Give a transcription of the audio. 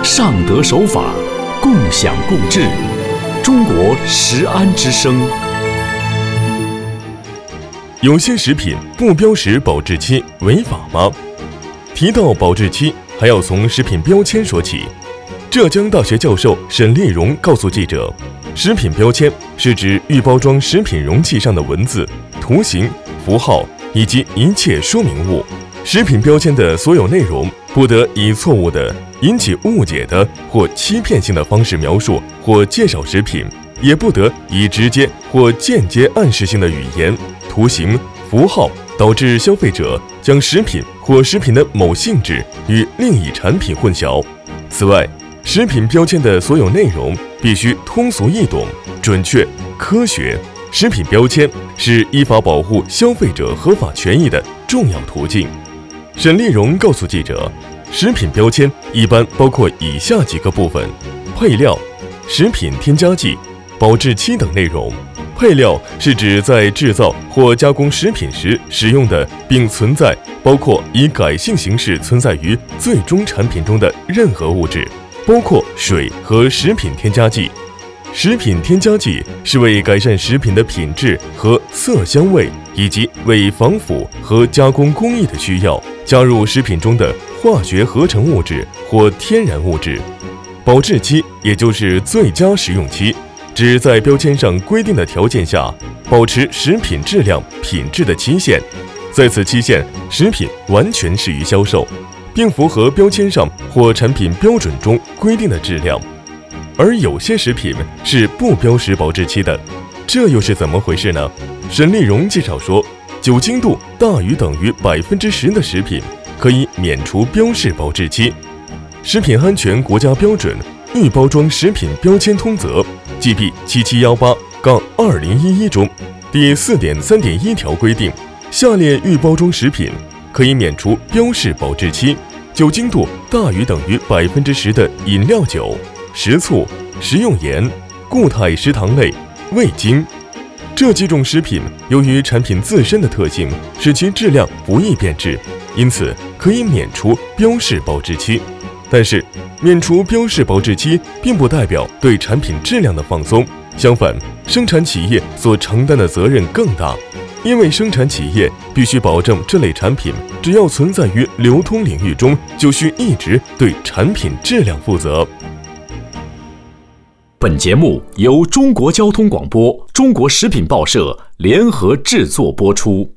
上德守法，共享共治。中国食安之声。 有些食品不标识保质期违法吗？提到保质期，还要从食品标签说起。浙江大学教授沈立荣告诉记者，食品标签是指预包装食品容器上的文字、图形、符号以及一切说明物。食品标签的所有内容不得以错误的、引起误解的或欺骗性的方式描述或介绍食品，也不得以直接或间接暗示性的语言、图形、符号导致消费者将食品或食品的某性质与另一产品混淆。此外，食品标签的所有内容必须通俗易懂、准确、科学。食品标签是依法保护消费者合法权益的重要途径。沈立荣告诉记者，食品标签一般包括以下几个部分：配料、食品添加剂、保质期等内容。配料是指在制造或加工食品时使用的，并存在包括以改性形式存在于最终产品中的任何物质，包括水和食品添加剂。食品添加剂是为改善食品的品质和色香味，以及为防腐和加工工艺的需要加入食品中的化学合成物质或天然物质。保质期也就是最佳食用期，指在标签上规定的条件下保持食品质量品质的期限，在此期限食品完全适于销售，并符合标签上或产品标准中规定的质量。而有些食品是不标识保质期的，这又是怎么回事呢？沈立荣介绍说，酒精度大于等于10%的食品可以免除标示保质期。食品安全国家标准预包装食品标签通则 GB 7718-2011中第 4.3.1 条规定，下列预包装食品可以免除标示保质期：酒精度大于等于10%的饮料酒、食醋、食用盐、固态食糖类、味精。这几种食品由于产品自身的特性使其质量不易变质，因此可以免除标示保质期。但是，免除标示保质期并不代表对产品质量的放松，相反，生产企业所承担的责任更大，因为生产企业必须保证这类产品只要存在于流通领域中，就需一直对产品质量负责。 本节目由中国交通广播、中国食品报社联合制作播出。